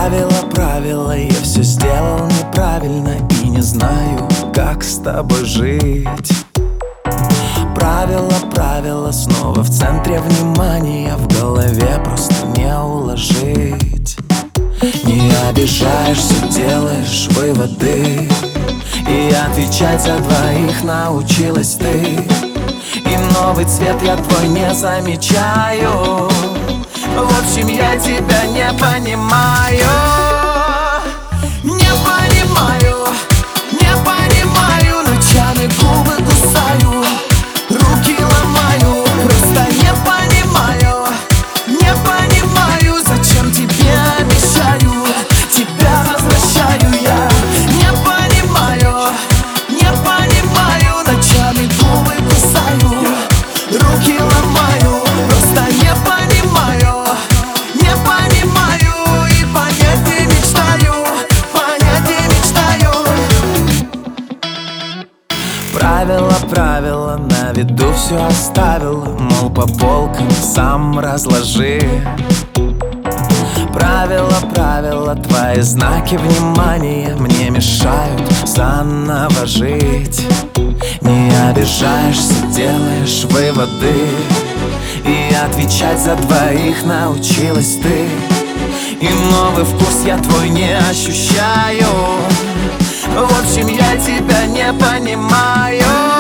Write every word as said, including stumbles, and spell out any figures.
Правила, правила, я все сделал неправильно и не знаю, как с тобой жить. Правила, правила, снова в центре внимания, в голове просто не уложить. Не обижаешься, делаешь выводы, и отвечать за двоих научилась ты. И новый цвет я твой не замечаю. В общем, я тебя не понимаю. Не понимаю, не понимаю. Ночами губы кусаю, руки ломаю. Просто не понимаю, не понимаю. Зачем тебе обещаю, тебя возвращаю я. Не понимаю, не понимаю. Ночами губы кусаю, руки ломаю. Просто не понимаю, не понимаю. И понять не мечтаю, понять не мечтаю. Правила, правила, на виду все оставила, мол, по полкам сам разложи. Правила, правила, твои знаки внимания мне мешают заново жить. Не обижаешься, делаешь выводы, и отвечать за двоих научилась ты. И новый вкус я твой не ощущаю. В общем, я тебя не понимаю.